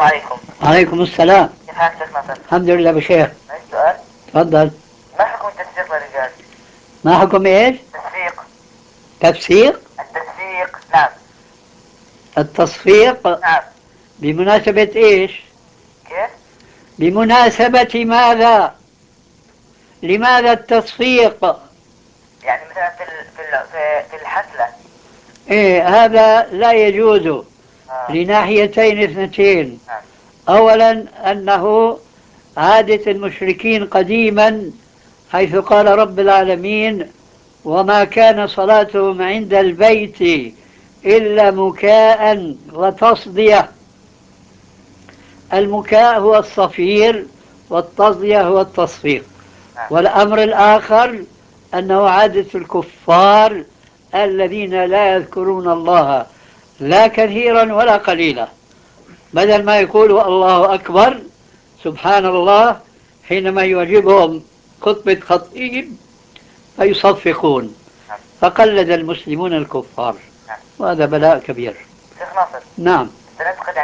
عليكم. عليكم السلام. كيف حالك شيخ ناصر؟ الحمد لله بخير. معي سؤال. تفضل. ما حكم التسويق للرجال؟ ما حكم ايش؟ تسويق. تفسيق؟ التسويق، نعم. التصفيق؟ نعم. بمناسبة ايش؟ كيف؟ بمناسبة ماذا؟ لماذا التصفيق؟ يعني مثلا في الحفلة. ايه هذا لا يجوز آه. لناحيتين اثنتين. نعم. اولا انه عادة المشركين قديما، حيث قال رب العالمين: وما كان صلاتهم عند البيت إلا مكاء وتصدية. المكاء هو الصفير، والتصدية هو التصفيق. نعم. والأمر الآخر أنه عادة الكفار الذين لا يذكرون الله لا كثيرا ولا قليلا، بدل ما يقولوا الله أكبر سبحان الله حينما يعجبهم خطبة خطيب فيصفقون، نعم. فقلد المسلمون الكفار، نعم. وهذا بلاء كبير. شيخ ناصر، نعم. سننتقل